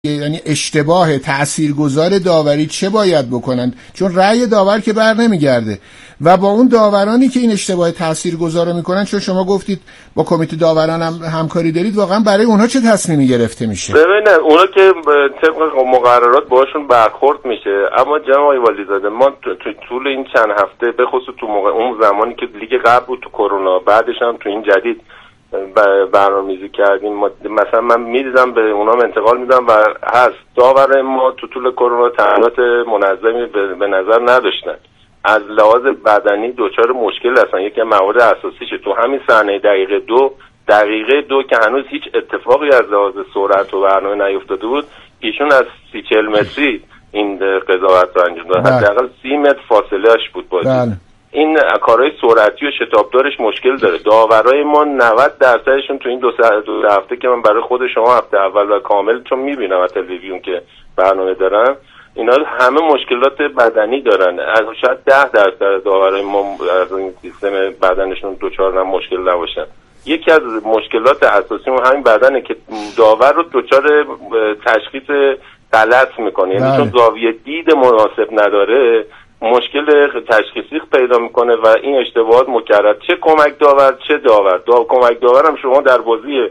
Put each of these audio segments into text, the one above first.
یعنی اشتباه تاثیرگذار داوری چه باید بکنن؟ چون رأی داور که بر نمیگرده و با اون داورانی که این اشتباه تاثیرگذار رو میکنن، چون شما گفتید با کمیته داوران هم همکاری دارید، واقعا برای اونها چه تصمیمی گرفته میشه؟ ببینید اونا که طبق مقررات باشون برخورد میشه، اما جناب آقای والیزاده ما تو طول این چند هفته به خصوص تو اون زمانی که لیگ قبل بود تو کرونا، بعدش هم تو این جدید برنامه‌ریزی کردیم، مثلا من میدیدم به اونام انتقال میدم و هست داور ما تو طول کرونا تمرینات منظمی به نظر نداشتن، از لحاظ بدنی دچار مشکل هستن. یکی از موارد اساسیشه تو همین صحنه دقیقه دو که هنوز هیچ اتفاقی از لحاظ سرعت و برنامه نیفتاده بود، ایشون از 30-40 متری این قضاوت رو انجام داد، حداقل 30 متر فاصله‌اش بود بازی. این کارهای سرعتی و شتابدارش مشکل داره. داورای ما 90%شون تو این دو هفته که من برای خود شما هفته اول و کامل چون میبینم از تلویزیون که برنامه دارن، اینا همه مشکلات بدنی دارن. از شاید 10% داورای ما از این سیستم بدنشون دچار مشکل نباشن. یکی از مشکلات اساسی همین بدنه که داور رو دچار تشخیص غلط میکنه، یعنی چون زاویه دید مناسب نداره مشکل تشخیصی پیدا میکنه و این اشتباهات مکرر، چه کمک داور چه داور. کمک داور هم شما در بازی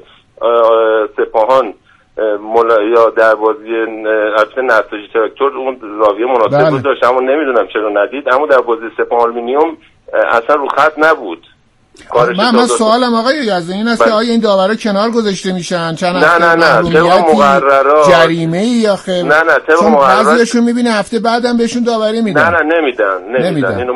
سپاهان یا در بازی نساجی تراکتور اون زاویه مناسب بود داشت، اما نمیدونم چرا ندید. اما در بازی سپاهان آلومینیوم اصلا رو خط نبود. من سوالم آقای یزدانی این است که آیا این داورا کنار گذاشته میشن؟ نه طبق مقررات جریمه یا خیر؟ نه طبق مقررات بعضیشون میبینه هفته بعدم بهشون داوری میدن. نه نمیدن. اینو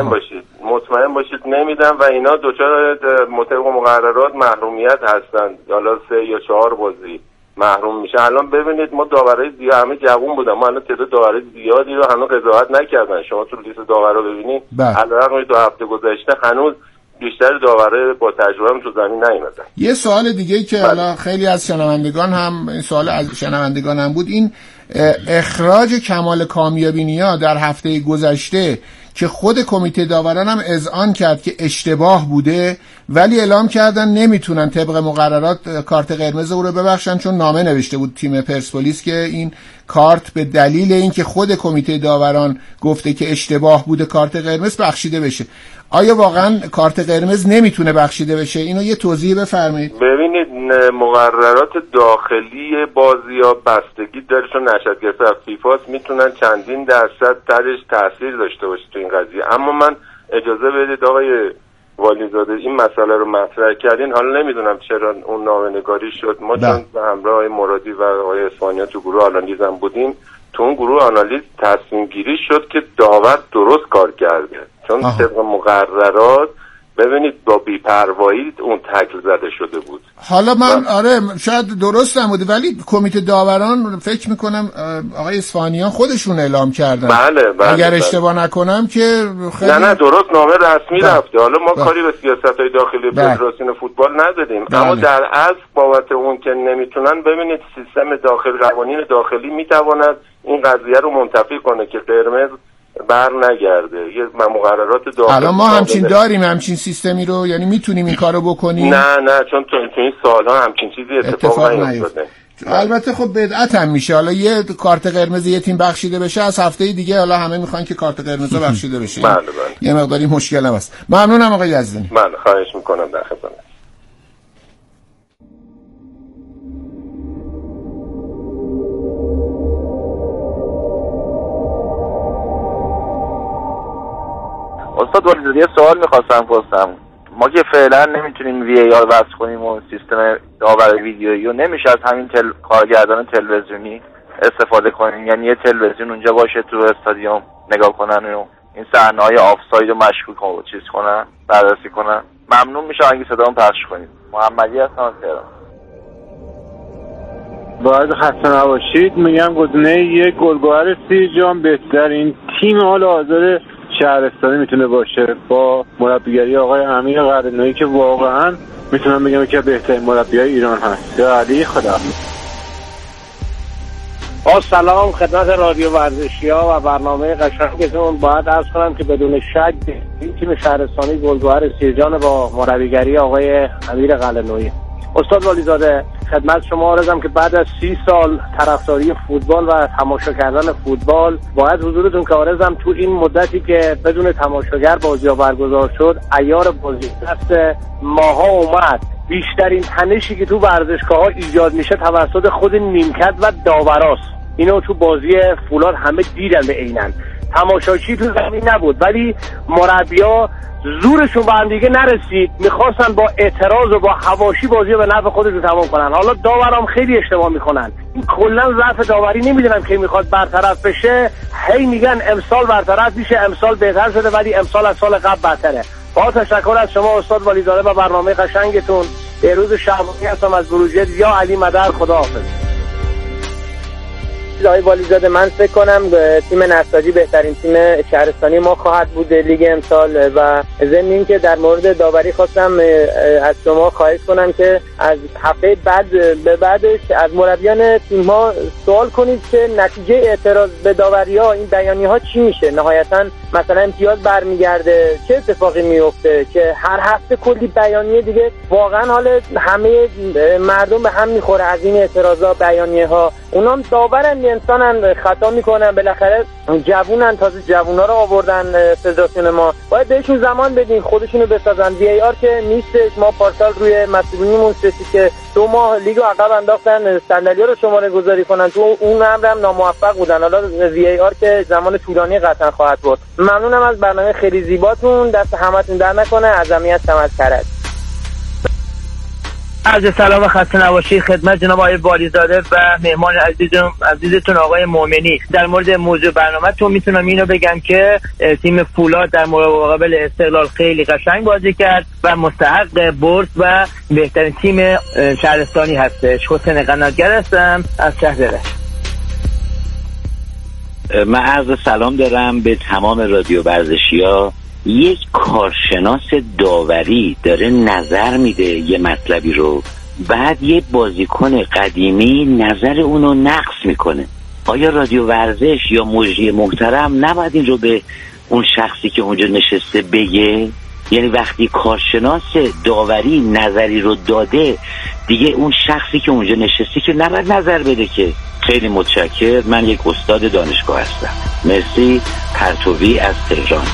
مطمئن باشید نمیدن و اینا دوچار طبق مقررات محرومیت هستن. حالا 3 یا 4 بازی محروم میشه. الان ببینید ما داورای زیاد همه جوون بودن، ما الان تعداد داورای زیادی رو هنوز قضاوت نکردن. شما تو لیست داورا ببینید علیرغم 2 هفته گذشته هنوز بیشتر داوره با تجربه تو زمین نیومدن. یه سوال دیگه که حالا خیلی از شنوندگان هم این سوال از شنوندگان هم بود، این اخراج کمال کامیابی‌نیا در هفته گذشته که خود کمیته داوران هم اذعان کرد که اشتباه بوده، ولی اعلام کردن نمیتونن طبق مقررات کارت قرمز او رو ببخشن، چون نامه نوشته بود تیم پرسپولیس که این کارت به دلیل اینکه خود کمیته داوران گفته که اشتباه بوده کارت قرمز بخشیده بشه. آیا واقعا کارت قرمز نمیتونه بخشیده بشه؟ اینو یه توضیح بفرمایید. ببینید مقررات داخلی بازی‌ها بستگی داره، چون نشدگرفته از فیفاست، میتونن چندین درصد درش تاثیر داشته باشه تو این قضیه. اما من اجازه بدید آقای والیزاده این مسئله رو مطرح کردین، حالا نمیدونم چرا اون نامه‌نگاری شد. ما چون به همراه آقای مرادی و آقای اسفانیا تو گروه آنالیز هم بودیم، تو اون گروه آنالیز تصمیم گیری شد که داور درست کار کرده، چون طبق مقررات ببینید با بی‌پروایی اون تکل زده شده بود. حالا من شاید درست نبوده، ولی کمیته داوران فکر میکنم آقای اصفهانیان خودشون اعلام کردن. بله اگر اشتباه نکنم که خیلی نه درست نامه رسمی رفته. حالا ما کاری به سیاست‌های داخلی فدراسیون فوتبال ندادیم، اما در اصل بابت اون که نمیتونن، ببینید سیستم داخلی، قوانین داخلی میتواند این قضیه رو منتفی کنه که قرمز بر نگرده. یه مقررات داخلی الان ما همچین داریم، همچین سیستمی رو، یعنی میتونیم این کارو بکنیم؟ نه چون تو این سالها همچین چیزی اتفاق نیفتاده. البته خب بدعت هم میشه، حالا یه کارت قرمز یه تیم بخشیده بشه، از هفته دیگه حالا همه میخوان که کارت قرمز بخشیده بشه. بله. یه مقداری مشکل هم هست. ممنونم آقای یزدانی. بله خواهش میکنم، در خدمتم. استاد والیزاده یه سوال میخواستم پرسم. ما که فعلا نمیتونیم وی ای آر وصل کنیم و سیستم داوری ویدیویی، و نمیشه از همین کارگردان تلویزیونی استفاده کنیم، یعنی یه تلویزیون اونجا باشه تو استادیوم نگاه کنن و این صحنه‌های آفساید رو مشکوک و چیز کنن، بررسی کنن. ممنون میشه اگه صدامو پخش کنید. محمدی هستم از تهران. باید خسته نباشید. میگم گزینه یک گلگهر 30 جام بهترین تیم حال حاضر شهرستانی میتونه باشه، با مربیگری آقای امیر قلعه‌نویی که واقعا میتونم بگم که بهترین مربیای ایران هست. یا علی خدا. با سلام خدمت رادیو ورزشی‌ها و برنامه قشنگتون. باید عرض کنم که بدون شک این تیم شهرستانی گلگهر 30 جام با مربیگری آقای امیر قلعه‌نویی. استاد والیزاده خدمت شما عرضم که بعد از 30 سال طرفداری فوتبال و تماشا کردن فوتبال باید حضورتون که عرضم تو این مدتی که بدون تماشاگر بازی‌ها برگزار شد عیار بازی دست ماها اومد. بیشترین تنشی که تو ورزشگاه‌ها ایجاد میشه توسط خود نیمکت و داوراست. اینو تو بازی فولاد همه دیدن به عیناً. تماشاچی تو زمین نبود ولی مربی‌ها زورشون به هم دیگه نرسید، میخواستن با اعتراض و با حواشی بازی رو به نفع خودشون تمام کنن. حالا داورام خیلی اشتباه میکنن، این کلا ضعف داوری نمیدونم که میخواد برطرف بشه. هی میگن امسال برطرف میشه، امسال بهتر شده، ولی امسال از سال قبل بدتره. با تشکر از شما استاد والیزاده و برنامه قشنگتون. بهروز شعبانی هستم از بروجرد. یا علی مدر، خداحافظ. آقای والیزاده، من فکر کنم تیم نساجی بهترین تیم شهرستانی ما خواهد بود لیگ امسال. و ضمن این که در مورد داوری خواستم از شما خواهش کنم که از هفته بعد به بعدش از مربیان تیم ها سوال کنید که نتیجه اعتراض به داوری ها، این بیانیه ها چی میشه. نهایتا مثلا امتیاز برمیگرده، چه اتفاقی میفته که هر هفته کلی بیانیه دیگه واقعا حال همه مردم به هم میخوره از این اعتراضا بیانیه ها. اونام داورن، انسانن، خطا میکنن، بالاخره جوونن، تازه جوونا رو آوردن فدراسیون ما، باید بهشون زمان بدین خودشونو بسازن. وی ای آر که نیستش، ما پارسال روی مسئولینمون رسید که 2 ماه لیگو عقب انداختن صندلی‌ها رو شماره گذاری کنن، تو اون امرم ناموفق بودن. حالا وی ای آر که زمان طولانی قطعا خواهد بود. ممنونم از برنامه خیلی زیباتون، دست همتون در نکنه. از امیت سمت کرد. عرض سلام و خسته نباشید خدمت جناب آقای والیزاده و مهمان عزیزتون آقای مومنی. در مورد موضوع برنامه‌تون میتونم اینو بگم که تیم فولاد در مقابل استقلال خیلی قشنگ بازی کرد و مستحق برد و بهترین تیم شهرستانی هستش. حسین قناتگر هستم از شهر رشت. من عرض سلام دارم به تمام رادیو ورزشی‌ها. یک کارشناس داوری داره نظر میده یه مطلبی رو، بعد یه بازیکن قدیمی نظر اونو نقص میکنه. آیا رادیو ورزش یا مجری محترم نباید این رو به اون شخصی که اونجا نشسته بگه؟ یعنی وقتی کارشناس داوری نظری رو داده دیگه اون شخصی که اونجا نشسته که نباید نظر بده که. خیلی متشکر. من یک استاد دانشگاه هستم. مرسی. پرتوی از تهران.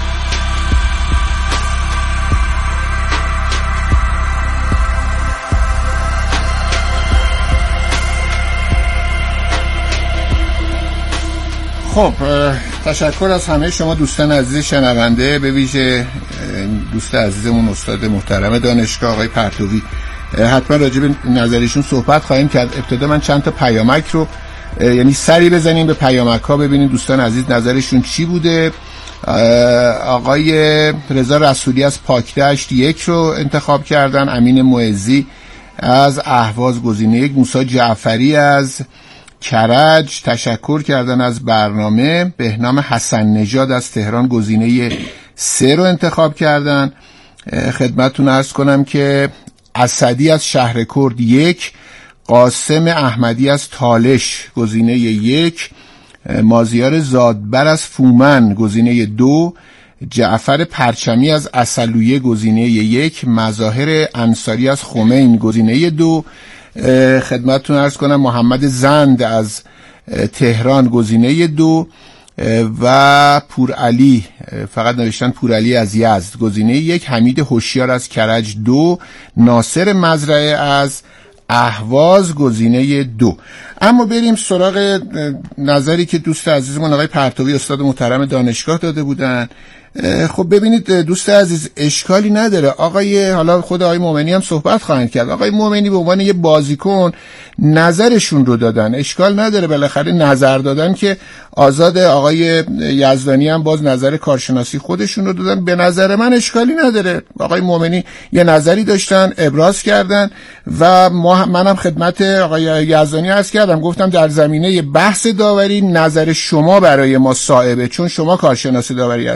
خب تشکر از همه شما دوستان عزیز شنونده، به ویژه دوست عزیزمون استاد محترم دانشگاه آقای پرتوی. حتما راجع به نظریشون صحبت خواهیم کرد. ابتدا من چند تا پیامک رو یعنی سری بزنیم به پیامک ها ببینیم دوستان عزیز نظرشون چی بوده. آقای رضا رسولی از پاکدشت 1 رو انتخاب کردن، امین معزی از اهواز گزینه 1، موسی جعفری از کرج تشکر کردن از برنامه، بهنام حسن نژاد از تهران گزینه 3 رو انتخاب کردن. خدمتتون عرض کنم که اسدی از شهر کرد 1، قاسم احمدی از تالش گزینه 1، مازیار زادبر از فومن گزینه 2، جعفر پرچمی از اصلویه گزینه 1، مظاهر انصاری از خمین گزینه 2. خدمتتون عرض کنم محمد زند از تهران گزینه 2 و پورعلی، فقط نوشتن پورعلی از یزد گزینه 1، حمید هوشیار از کرج 2، ناصر مزرعه از اهواز گزینه 2. اما بریم سراغ نظری که دوست عزیزمون آقای پرتوی استاد محترم دانشگاه داده بودن. خب ببینید دوست عزیز، اشکالی نداره. حالا خود آقای مومنی هم صحبت خواهند کرد. آقای مومنی به عنوان یه بازیکن نظرشون رو دادن، اشکال نداره، بالاخره نظر دادن که آزاد. آقای یزدانی هم باز نظر کارشناسی خودشون رو دادن. به نظر من اشکالی نداره. آقای مومنی یه نظری داشتن، ابراز کردن و منم خدمت آقای یزدانی عرض کردم، گفتم در زمینه بحث داوری نظر شما برای ما صائبه، چون شما کارشناس داوری هستید.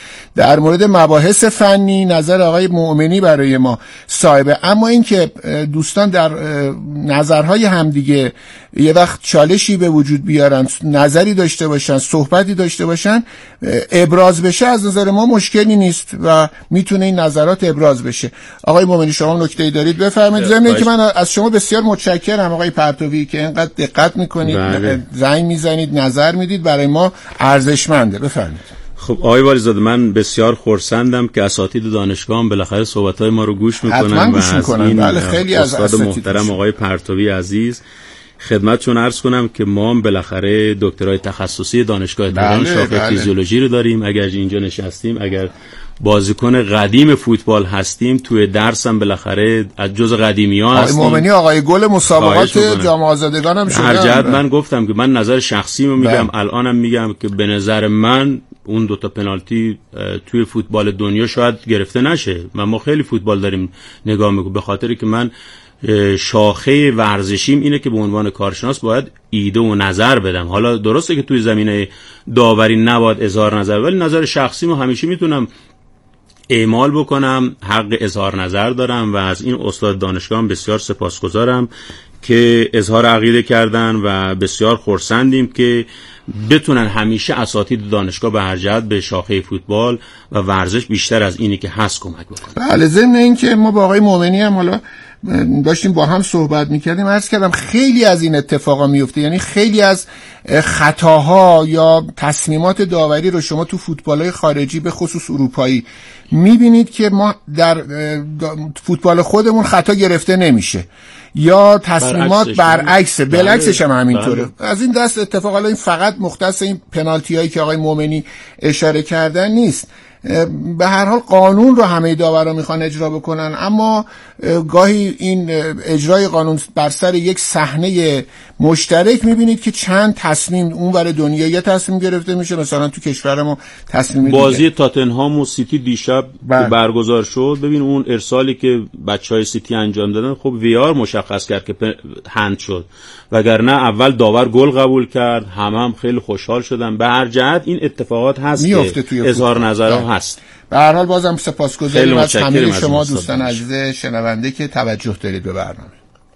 در مورد مباحث فنی نظر آقای مؤمنی برای ما صایبه، اما اینکه دوستان در نظرهای همدیگه یه وقت چالشی به وجود بیارن، نظری داشته باشن، صحبتی داشته باشن، ابراز بشه، از نظر ما مشکلی نیست و میتونه این نظرات ابراز بشه. آقای مؤمنی شما نکته‌ای دارید بفرمایید. ضمن اینکه من از شما بسیار متشکرم آقای پرتوی که اینقدر دقت میکنید، زنگ میزنید، نظر میدید، برای ما ارزشمنده. بفرمایید. خب آقای والیزاده، من بسیار خرسندم که اساتید دانشگاه هم بالاخره صحبت‌های ما رو گوش میکنن و از این بله، خیلی از استاد محترم آقای پرتوی عزیز خدمتشون عرض کنم که ما هم بالاخره دکترای تخصصی دانشگاه تهران شاخه فیزیولوژی رو داریم. اگر اینجا نشستیم، اگر بازیکن قدیم فوتبال هستیم، توی درس هم بالاخره از جز قدیمی‌ها هستیم. آقای مؤمنی آقای گل مسابقات جام آزادگان هم شدن. هر جهت من گفتم که من نظر شخصیمو میگم، الانم میگم که به نظر من اون دوتا پنالتی توی فوتبال دنیا شاید گرفته نشه. ما خیلی فوتبال داریم نگاه میکنیم، به خاطری که من شاخه ورزشیم اینه که به عنوان کارشناس باید ایده و نظر بدم. حالا درسته که توی زمینه داوری نباید اظهار نظر، ولی نظر شخصیمو همیشه میتونم اعمال بکنم، حق اظهار نظر دارم و از این استاد دانشگاه بسیار سپاسگزارم که اظهار عقیده کردن و بسیار خرسندیم که بتونن همیشه اساتید دانشگاه به هر جهت به شاخه فوتبال و ورزش بیشتر از اینی که هست کمک بکنن. بله، ضمن این که ما با آقای مؤمنی هم حالا داشتیم با هم صحبت میکردیم، عرض کردم خیلی از این اتفاقا میفته، یعنی خیلی از خطاها یا تصمیمات داوری رو شما تو فوتبال‌های خارجی به خصوص اروپایی میبینید که ما در فوتبال خودمون خطا گرفته نمیشه یا تصمیمات برعکسه، بالعکسش هم همینطوره. از این دست اتفاق، حالا این فقط مختص این پنالتی هایی که آقای مؤمنی اشاره کردن نیست، به هر حال قانون رو همه داورا میخوان اجرا بکنن، اما گاهی این اجرای قانون بر سر یک صحنه مشترک میبینید که چند تصمیم اونور دنیا یه تصمیم گرفته میشه. مثلا تو کشور ما تصمیم بازی تاتنهام و سیتی دیشب برگزار شد، ببین اون ارسالی که بچهای سیتی انجام دادن، خب وی آر مشخص کرد که هند شد، وگرنه اول داور گل قبول کرد، هم خیلی خوشحال شدن. به هر جهت این اتفاقات هست که اظهار نظرها هست. به هر حال بازم سپاسگزاریم از همه شما دوستان عزیز شنونده که توجه دارید به برنامه.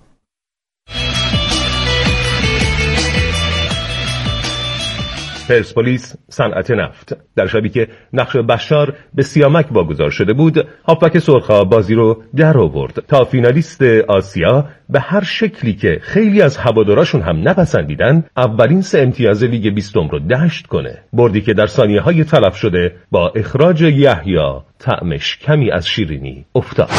پرسپولیس صنعت نفت. در شبی که نقش بشار به سیامک واگذار شده بود، هافبک سرخا بازی رو در آورد تا فینالیست آسیا به هر شکلی که خیلی از هواداراشون هم نپسندیدن، اولین 3 امتیاز لیگ 20 رو دشت کنه. بردی که در ثانیه‌های تلف شده با اخراج یحیی طعمش کمی از شیرینی افتاد.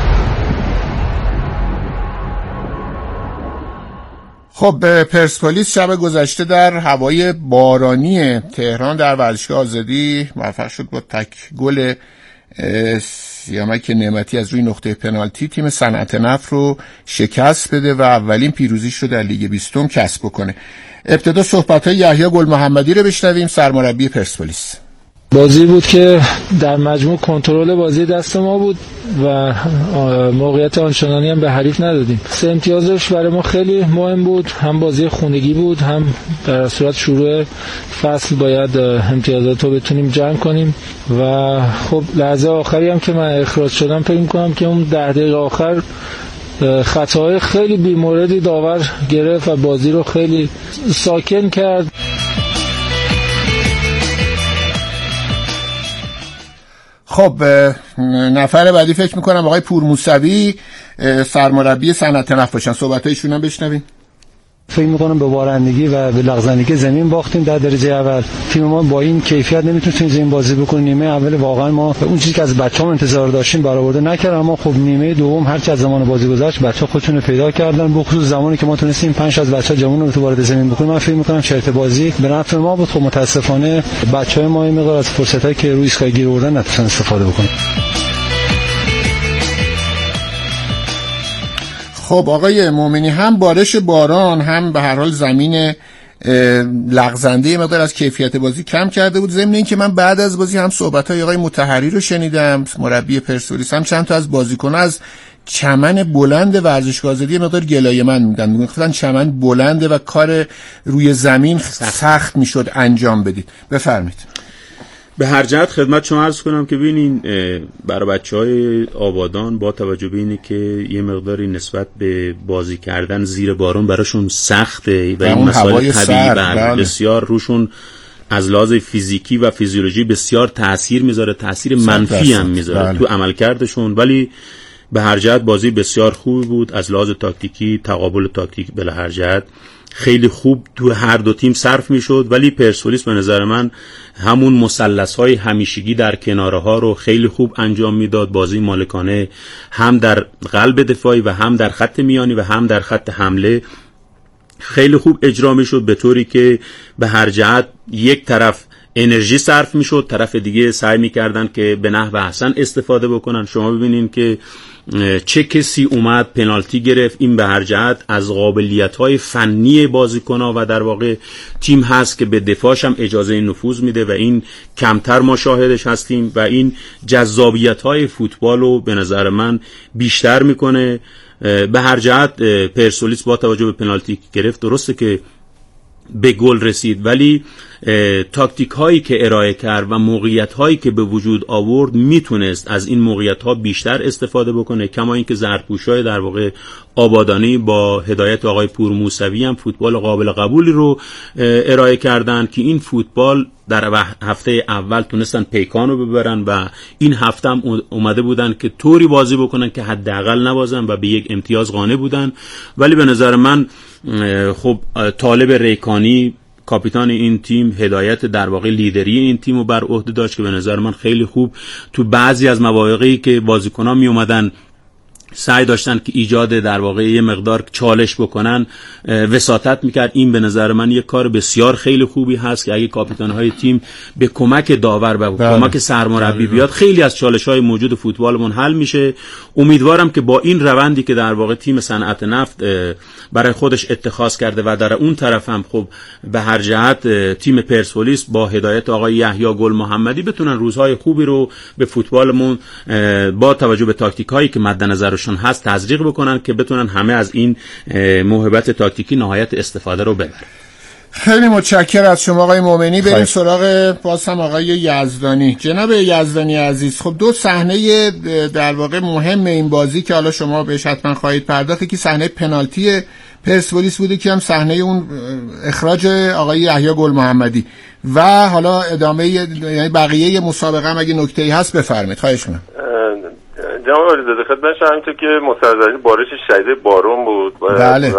خب پرسپولیس شب گذشته در هوای بارانی تهران در ورزشگاه آزادی موفق شد با تک گل سیامک نعمتی از روی نقطه پنالتی تیم صنعت نفت رو شکست بده و اولین پیروزیش رو در لیگ 20 کسب بکنه. ابتدا صحبت‌های یحیی گل محمدی رو بشنویم، سرمربی پرسپولیس. بازی بود که در مجموع کنترل بازی دست ما بود و موقعیت آنچنانی هم به حریف ندادیم. 3 امتیازش برای ما خیلی مهم بود، هم بازی خونگی بود، هم در صورت شروع فصل باید امتیازات رو بتونیم جمع کنیم و خب لحظه آخری هم که من اخراج شدم فکر می‌کنم که اون 10 دقیقه آخر خطاهای خیلی بی‌موردی داور گرفت و بازی رو خیلی ساکن کرد. خب نفر بعدی فکر میکنم آقای پور موسوی سرمربی صنعت نفت باشن، صحبتایشون هم بشنویم. فکر میکنم به بارندگی و به لغزندگی زمین باختیم در درجه اول. تیم ما با این کیفیت نمیتونه زمین بازی بکنه. نیمه اول واقعا ما اون چیزی که از بچه‌ها انتظار داشتیم برآورده نکرد، اما خب نیمه دوم هر چه از زمان بازی گذشت بچه‌ها خودشون رو پیدا کردن، به خصوص زمانی که ما تونستیم 5 از بچه‌ها جوون رو تو وارد زمین بکنیم. من فکر میکنم شرط بازی به نفع ما بود. خب متاسفانه بچه‌های ما این مقدار از فرصتایی که روی اسکای گیر آوردن نتونستن استفاده بکنن. خب آقای مؤمنی، هم بارش باران هم به هر حال زمین لغزنده مقدار از کیفیت بازی کم کرده بود. ضمن این که من بعد از بازی هم صحبت‌های آقای مطهری رو شنیدم، مربی پرسپولیس، هم چند تا از بازیکن‌ها از چمن بلند ورزشگاه آزادی مقدار گلایه من میگن، گفتن چمن بلنده و کار روی زمین سخت میشد انجام بدید. بفرمایید. به هر جهت خدمت شما عرض کنم که ببینین برای بچهای آبادان با توجه به اینه که یه مقداری نسبت به بازی کردن زیر بارون براشون سخته و این مسائل طبیعی بسیار روشون از لحاظ فیزیکی و فیزیولوژی بسیار تأثیر میذاره، تأثیر منفی هم میذاره تو عملکردشون، ولی به هر جهت بازی بسیار خوبی بود. از لحاظ تاکتیکی تقابل تاکتیک به هر جهت خیلی خوب تو هر دو تیم صرف میشد، ولی پرسپولیس به نظر من همون مثلث‌های همیشگی در کناره ها رو خیلی خوب انجام میداد. بازی مالکانه هم در قلب دفاعی و هم در خط میانی و هم در خط حمله خیلی خوب اجرا میشد، به طوری که به هر جهت یک طرف انرژی صرف میشد، طرف دیگه سعی میکردن که به نحو احسن استفاده بکنن. شما ببینین که چه کسی اومد پنالتی گرفت، این به هر جهت از قابلیت‌های فنی بازیکن‌ها و در واقع تیم هست که به دفاعش هم اجازه نفوذ میده و این کمتر ما شاهدش هستیم و این جذابیت‌های فوتبال رو به نظر من بیشتر میکنه. به هر جهت پرسپولیس با توجه به پنالتی که گرفت درسته که به گل رسید، ولی تاکتیک هایی که ارائه کرد و موقعیت هایی که به وجود آورد میتونست از این موقعیت ها بیشتر استفاده بکنه. کما اینکه زرتپوشای در واقع آبادانی با هدایت آقای پور موسوی هم فوتبال قابل قبولی رو ارائه کردن که این فوتبال در هفته اول تونستن پیکان رو ببرن و این هفته هم اومده بودن که طوری بازی بکنن که حداقل نبازن و به یک امتیاز قانع بودن. ولی به نظر من خب طالب ریکانی کاپیتان این تیم هدایت در واقع لیدری این تیم رو بر عهده داشت که به نظر من خیلی خوب تو بعضی از مواقعی که بازیکن‌ها می اومدن سعی داشتن که ایجاد در واقع یه مقدار چالش بکنن وساطت میکرد. این به نظر من یک کار بسیار خیلی خوبی هست که اگه کاپیتان‌های تیم به کمک داور و کمک سرمربی بیاد خیلی از چالش‌های موجود فوتبالمون حل میشه. امیدوارم که با این روندی که در واقع تیم صنعت نفت برای خودش اتخاذ کرده و در اون طرف هم خب به هر جهت تیم پرسپولیس با هدایت آقای یحیی گل محمدی بتونن روزهای خوبی رو به فوتبالمون با توجه به تاکتیک‌هایی که مد نظر هست تزریق بکنن که بتونن همه از این موهبت تاکتیکی نهایت استفاده رو ببرن. خیلی متشکرم از شما آقای مومنی. بریم سراغ باز هم آقای یزدانی. جناب یزدانی عزیز، خب دو صحنه در واقع مهم این بازی که حالا شما بهش حتما خواهید پرداخت که صحنه پنالتی پرسپولیس بوده که هم صحنه اون اخراج آقای یحیی گل محمدی و حالا ادامه یعنی بقیه مسابقه هم اگه نکته‌ای هست بفرمایید. خواهش می‌کنم. جناب علیزاده خدمتش همینطور که مستلزم بارش شدید بارون بود و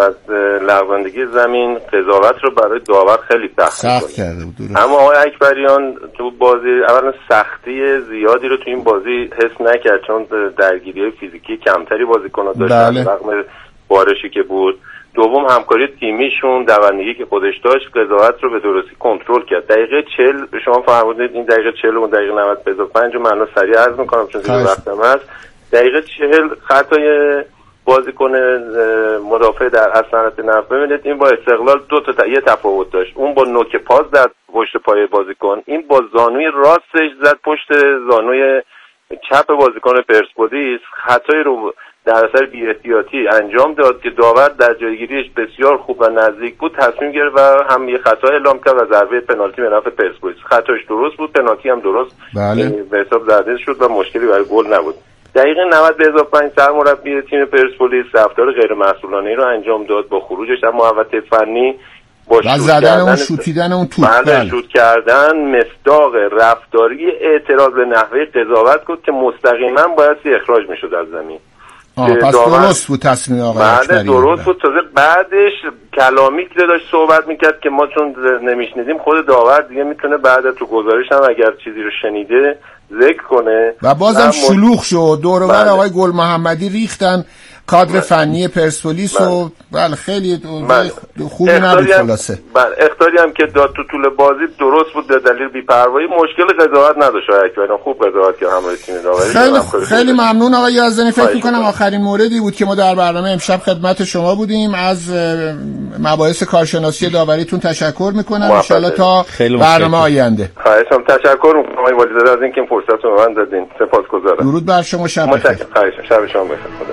لغزندگی زمین قضاوت رو برای داور خیلی سخت کرده بود. اما آقای اکبریان تو بازی اولا سختی زیادی رو تو این بازی حس نکرد چون درگیری فیزیکی کمتری بازیکن‌ها داشتن رغم بارشی که بود. دوم همکاری تیمیشون دوندگی که خودش داشت قضاوت رو به درستی کنترل کرد. دقیقه 40 شما فرمودید این دقیقه 40 و دقیقه 90 به 5 رو من سریع عرض می‌کنم چون دیگه وقتم هست. دقیقه 40 خطای بازیکن مدافع در صنعت نفت، ببینید این با استقلال دو تا یه تفاوت داشت. اون با نوک پاس در پشت پای بازیکن، این با زانوی راستش زد پشت زانوی چپ بازیکن پرسپولیس. خطای رو در اثر بی‌احتیاطی انجام داد که داور در جایگیریش بسیار خوب و نزدیک بود تصمیم گرفت و هم یه خطا اعلام کرد و ضربه پنالتی به نفع پرسپولیس. خطاش درست بود، پنالتی هم درست به حساب زده شد و مشکلی برای گل نبود. دقیقه 90 به اضافه 5 سرمربی تیم پرسپولیس رفتار غیر مسئولانه‌ای رو انجام داد با خروجش از محوطه فنی با زدن اون شوتیدن اون توپ شوت کردن مصداق رفتاری اعتراض به نحوه قضاوت بود که مستقیما باید اخراج میشد از زمین. پس درست بود تصمیم آقای اکبری. درست بود. تازه بعدش کلامی که داشت صحبت میکرد که ما چون نمیشنیدیم خود داور دیگه میتونه بعد تو گزارش هم اگر چیزی رو شنیده ذکر کنه و بازم شلوغ شد دور و بر آقای گل محمدی ریختن کادر فنی پرسپولیس و خیلی خوبی نبود. خلاصه اختیاری هم که داد تو طول بازی درست بود به دلیل بی‌پروایی، مشکل قضاوت نداشت. اکبر خوب قضاوت کرد همراه تیم داوری. خیلی ممنون آقای یزدانی. فکر می‌کنم آخرین موردی بود که ما در برنامه امشب خدمت شما بودیم. از مباحث کارشناسی داوریتون تشکر می‌کنم. ان شاءالله تا برنامه آینده. خواهشام تشکر می‌کنم آقای والیزاده از اینکه این فرصت رو به من دادین. سپاسگزارم. درود بر شما. شب بخیر. شب شما بخیر. خدا.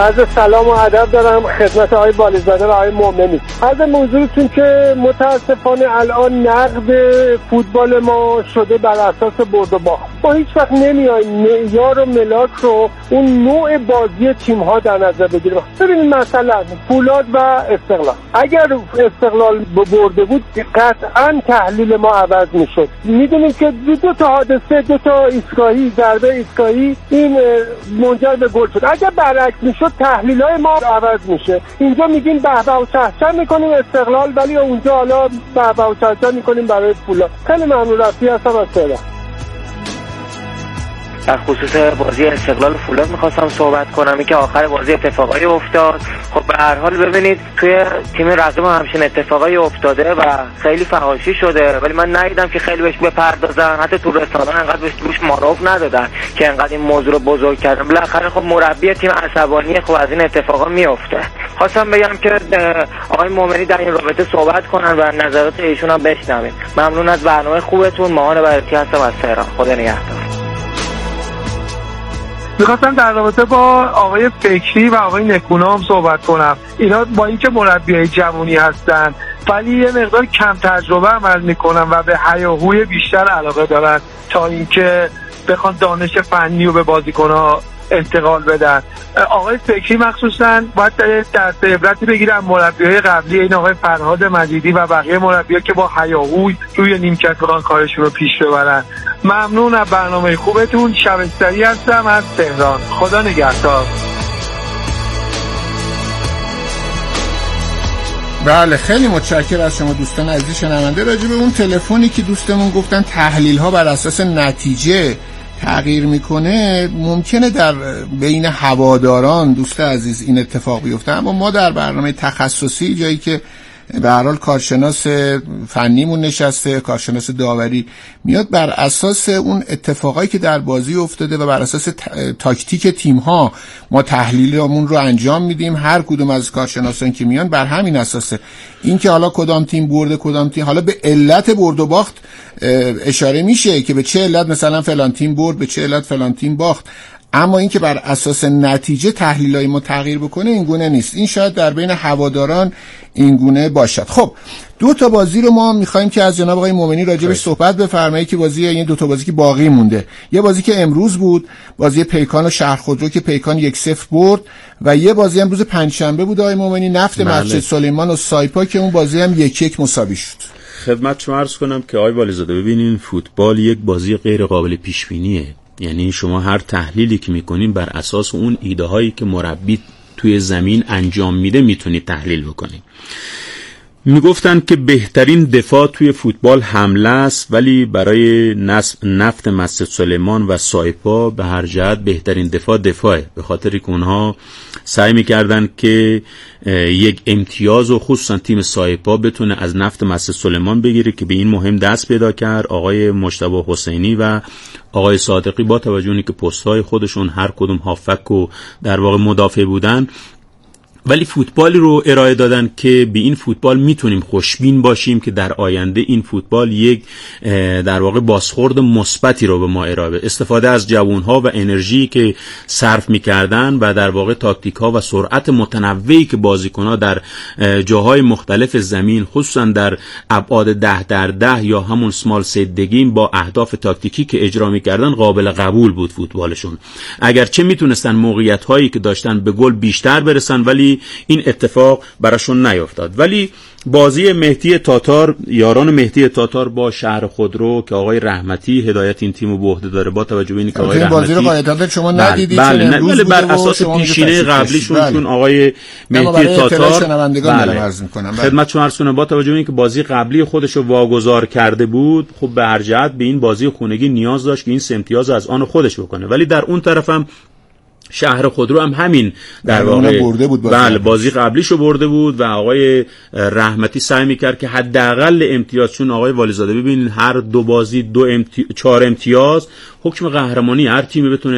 عرض سلام و ادب دارم خدمت آقای بالیزاده و آقای مومنی. عرض موضوعتون که متاسفانه الان نقد فوتبال ما شده بر اساس برد و باخت. ما هیچ وقت نمیایم معیار و ملاک رو اون نوع بازی تیم‌ها در نظر بگیریم. ببینید مثلا فولاد و استقلال، اگر استقلال برده بود قطعاً تحلیل ما عوض میشد. میدونیم که دو تا حادثه، دو تا ایستگاهی، ضربه ایستگاهی این منجر به گل شد. اگر برعکس میشد تحلیلای ما عوض میشه. اینجا میگیم به به و چهچه میکنیم استقلال، ولی اونجا حالا به به و چهچه میکنیم برای فولاد. خیلی ممنون. رفتی هستم از تهران. در خصوص بازی استقلال فولاد میخواستم صحبت کنم. این که آخر بازی اتفاقایی افتاد. خب به هر حال ببینید توی تیم رقیب همچین اتفاقایی افتاده و خیلی فحاشی شده، ولی من ندیدم که خیلی بهش بپردازن. حتی تو رسانه‌ها انقدر بهش روش معروف ندادن که انقدر این موضوع رو بزرگ کردن. بالاخره خب مربی تیم عصبانیه، خب از این اتفاقا میفته. خواستم بگم که آقای مومنی در این رابطه صحبت کنن و نظرات ایشون هم بشنویم. ممنون از برنامه خوبتون. ماهان برتی هستم از تهران. خدا نگهدار. میخواستم در رابطه با آقای فکری و آقای نکونام صحبت کنم. اینا با اینکه مربیای جوانی هستن ولی یه مقدار کم تجربه عمل میکنن و به هیاهوی بیشتر علاقه دارن تا اینکه بخوان دانش فنی رو به بازیکن‌ها انتقال بدن. آقای فکری مخصوصا باید درس عبرتی بگیرن مربیای قبلی، این آقای فرهاد مجیدی و بقیه مربی‌ها که با هیاهوی روی نیمکت بخوان کارشون رو پیش ببرن. ممنون از برنامه خوبتون. شبستری هستم از تهران. خدا نگهدار. بله خیلی متشکرم از شما دوستان عزیز شنونده. راجع به اون تلفنی که دوستمون گفتن تحلیل ها بر اساس نتیجه تغییر میکنه، ممکنه در بین هواداران دوست عزیز این اتفاق بیفته، اما ما در برنامه تخصصی جایی که به هر حال کارشناس فنیمون نشسته، کارشناس داوری میاد بر اساس اون اتفاقایی که در بازی افتاده و بر اساس تاکتیک تیم‌ها ما تحلیلمون رو انجام میدیم. هر کدوم از کارشناسان که میان بر همین اساسه. این که حالا کدام تیم برده کدام تیم، حالا به علت برد و باخت اشاره میشه که به چه علت مثلا فلان تیم برد، به چه علت فلان تیم باخت، اما این که بر اساس نتیجه تحلیلای ما تغییر بکنه این گونه نیست. این شاید در بین هواداران این گونه باشد. خب دو تا بازی رو ما می‌خوایم که از جناب آقای مومنی راجبش صحبت بفرمایید که بازی این دو تا بازی که باقی مونده، یه بازی که امروز بود بازی پیکان و شهرخودرو که پیکان 1-0 برد و یه بازی هم روز پنجشنبه بود آقای مومنی نفت مسجد سلیمان و سایپا که اون بازی هم 1-1 مساوی شد. خدمت شما عرض کنم که آقای والیزاده ببینین فوتبال یک بازی غیر قابل پیش بینیه. یعنی شما هر تحلیلی که میکنین بر اساس اون ایده هایی که مربی توی زمین انجام میده میتونید تحلیل بکنید. میگفتن که بهترین دفاع توی فوتبال حمله است، ولی برای نفت مسجد سلیمان و سایپا به هر جهت بهترین دفاع دفاعه، به خاطر که اونها سعی میکردن که یک امتیاز و خصوصا تیم سایپا بتونه از نفت مسجد سلیمان بگیره که به این مهم دست پیدا کرد. آقای مجتبی حسینی و آقای صادقی با توجه که پست‌های خودشون هر کدوم هافک و در واقع مدافع بودن، ولی فوتبالی رو ارائه دادن که به این فوتبال میتونیم خوشبین باشیم که در آینده این فوتبال یک در واقع بازخورد مثبتی رو به ما ارائه بده. استفاده از جوانها و انرژی که صرف میکردن و در واقع تاکتیک‌ها و سرعت متنوعی که بازیکن‌ها در جاهای مختلف زمین خصوصا در ابعاد 10x10 یا همون سمال سیدگیم با اهداف تاکتیکی که اجرا میکردن قابل قبول بود فوتبالشون. اگرچه میتونستن موقعیت‌هایی که داشتن به گل بیشتر برسن ولی این اتفاق براشون نیفتاد. ولی بازی مهدی تاتار، یاران مهدی تاتار با شهر خودرو که آقای رحمتی هدایت این تیمو به عهده داره، با توجه به اینکه آقای رحمتی بازی رو قاعدتا شما ندیدید، بله بر اساس پیشینه قبلیشون چون آقای مهدی تاتار خدمت شما عرض کنم با توجه به اینکه بازی قبلی خودش رو واگذار کرده بود، خب به هر جهت به این بازی خونگی نیاز داشت که این 3 امتیاز از آن خودش بکنه، ولی در اون طرفم شهر خودرو هم همین در واقع بله بازی قبلیشو برده بود و آقای رحمتی سعی میکرد که حداقل امتیاز، چون آقای والیزاده ببینید هر دو بازی 4 امتیاز حکم قهرمانی هر تیمی بتونه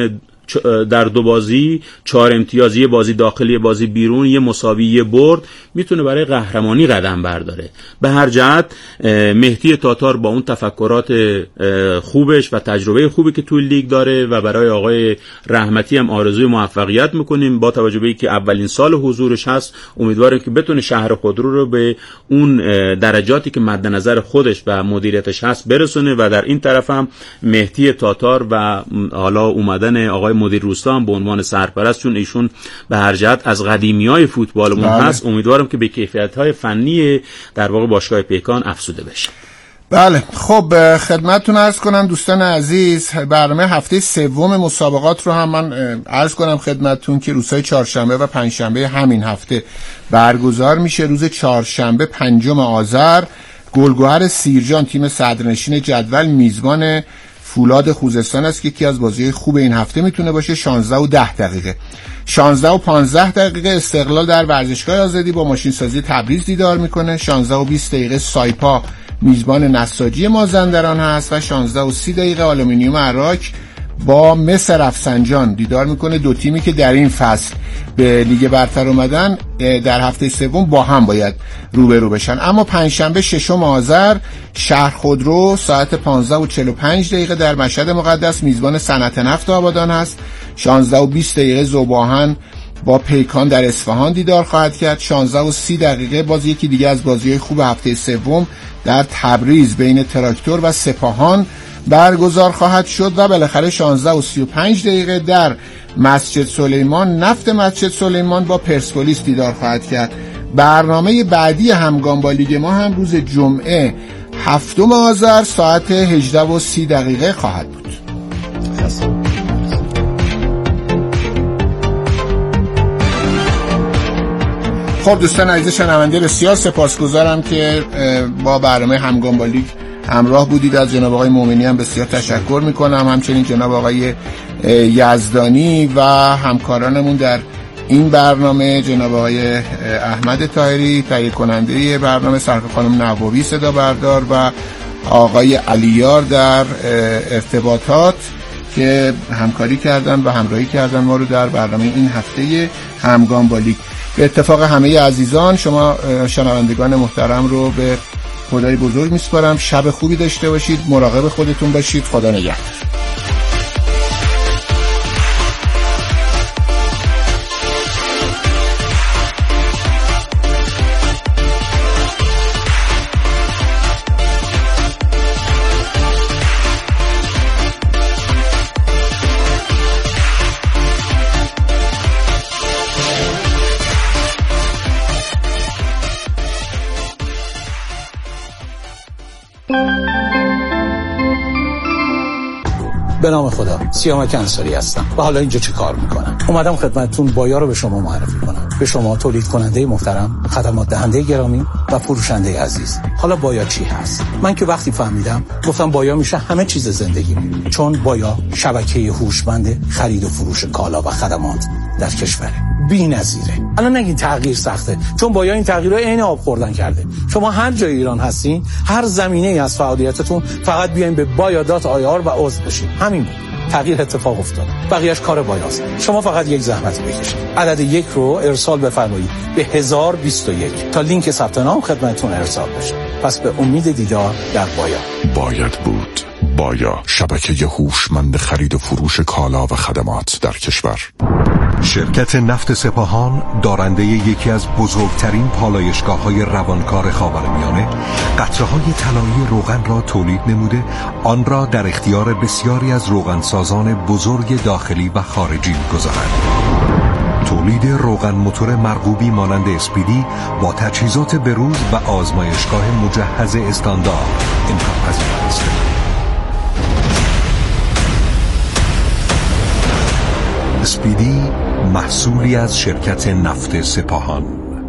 در 2 بازی 4 امتیاز، یه بازی داخلی بازی بیرون، یه مساوی یه برد، میتونه برای قهرمانی قدم برداره. به هر جهت مهدی تاتار با اون تفکرات خوبش و تجربه خوبی که توی لیگ داره و برای آقای رحمتی هم آرزوی موفقیت میکنیم، با توجه به اینکه اولین سال حضورش هست امیدواریم که بتونه شهر خودرو رو به اون درجاتی که مد نظر خودش و مدیریتش هست برسونه و در این طرف هم مهدی تاتار و حالا اومدن آقای مدیر روستا هم به عنوان سرپرست، چون ایشون به هر جهت از قدیمیای فوتبالمون هست، امیدوارم که به کیفیت‌های فنی در واقع باشگاه پیکان افزوده بشه. بله، خب خدمتتون عرض کنم دوستان عزیز، برنامه هفته 3 مسابقات رو هم من عرض کنم خدمتتون که روزهای چهارشنبه و پنجشنبه همین هفته برگزار میشه. روز چهارشنبه 5 آذر گلگهر سیرجان تیم صدرنشین جدول میزبان فولاد خوزستان است که یکی از بازی‌های خوب این هفته میتونه باشه. 16:10 16:15 استقلال در ورزشگاه آزادی با ماشین سازی تبریز دیدار میکنه. 16:20 سایپا میزبان نساجی مازندران هست و 16:30 آلومینیوم عراق با مس رفسنجان دیدار میکنه. 2 تیمی که در این فصل به لیگ برتر اومدن در هفته 3 با هم باید روبرو بشن. اما پنجشنبه 6 آذر شهر خودرو ساعت 15:45 در مشهد مقدس میزبان صنعت نفت آبادان هست. 16:20 ذوب‌آهن با پیکان در اصفهان دیدار خواهد کرد. 16:30 باز یکی دیگه از بازی‌های خوب هفته 3 در تبریز بین تراکتور و سپاهان برگزار خواهد شد و بالاخره 16:35 در مسجد سلیمان نفت مسجد سلیمان با پرسپولیس دیدار خواهد کرد. برنامه بعدی همگام با لیگ ما هم روز جمعه 7 آذر ساعت 18:30 خواهد بود. خب دوستان عزیز شنونده، بسیار سپاسگزارم که با برنامه همگام با لیگ همراه بودید. از جناب آقای مومنی هم بسیار تشکر میکنم، همچنین جناب آقای یزدانی و همکارانمون در این برنامه، جناب آقای احمد طاهری تهیه کننده برنامه، سرکار خانم نوابی صدا بردار و آقای علیار در ارتباطات که همکاری کردن و همراهی کردن ما رو در برنامه این هفته همگام با لیگ. به اتفاق همه عزیزان، شما شنوندگان محترم رو به خدای بزرگ میسپارم. شب خوبی داشته باشید، مراقب خودتون باشید. خدا نگهدار. به نام خدا، سیامک انصاری هستم و حالا اینجا چه کار میکنم؟ اومدم خدمتتون بایا رو به شما معرفی کنم، به شما تولید کننده محترم، خدمات دهنده گرامی و فروشنده عزیز. حالا بایا چی هست؟ من که وقتی فهمیدم گفتم بایا میشه همه چیز زندگی، چون بایا شبکه هوشمند خرید و فروش کالا و خدمات در کشور بی‌نظیره. الان نگین تغییر سخته، چون بایا این تغییرها عین آب خوردن کرده. شما هر جای ایران هستین، هر زمینه‌ای از فعالیتتون، فقط بیاین به بایا.ir و عضو بشین. همین بود. تغییر اتفاق افتاد. بقیه‌اش کار بایاست. شما فقط یک زحمت بکشید. عدد 1 رو ارسال بفرمایید به 1021 تا لینک ثبت نام خدمتتون ارسال بشه. پس به امید دیدار در بایا. باید بود. بایا، شبکه هوشمند خرید و فروش کالا و خدمات در کشور. شرکت نفت سپاهان، دارنده یکی از بزرگترین پالایشگاه‌های روانکار خاورمیانه، قطره‌های طلایی روغن را تولید نموده، آن را در اختیار بسیاری از روغنسازان بزرگ داخلی و خارجی گذارد. تولید روغن موتور مرغوبی مانند اسپیدی با تجهیزات بروز و آزمایشگاه مجهز استاندارد امکان پذیر است. اسپیدی محصولی از شرکت نفت سپاهان.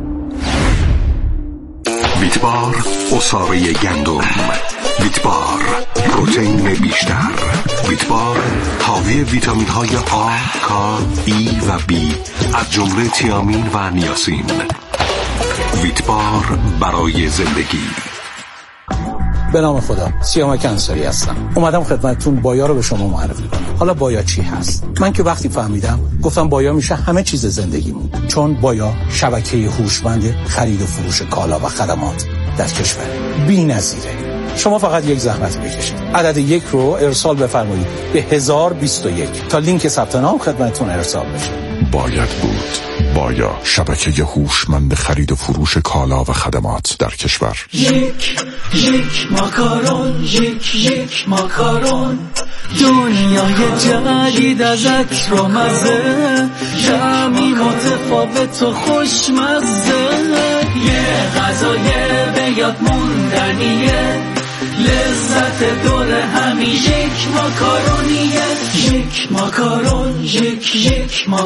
ویتبار عصاره گندم، ویتبار پروتئین بیشتر، ویتبار حاوی ویتامین های آ، کا، ای و بی از جمله تیامین و نیاسین. ویتبار برای زندگی. به نام خدا، سیامک انصاری هستم. اومدم خدمتتون بایا رو به شما معرفی کنم. حالا بایا چی هست؟ من که وقتی فهمیدم گفتم بایا میشه همه چیز زندگیمون، چون بایا شبکه هوشمند خرید و فروش کالا و خدمات در کشور بی‌نظیره. شما فقط یک زحمت بکشید، عدد 1 رو ارسال بفرمایید به 1021 تا لینک ثبت نام خدمتتون ارسال بشه. باید بود. بایا، شبکه هوشمند خرید و فروش کالا و خدمات در کشور. یک ماکارون، یک ماکارون، دنیای جدید ازت رو مزه، کمی متفاوت و خوشمزه، یه غذای به یاد موندنیه، لذت دور همین یک ماکارونیه، یک ماکارون، یک ماکارون.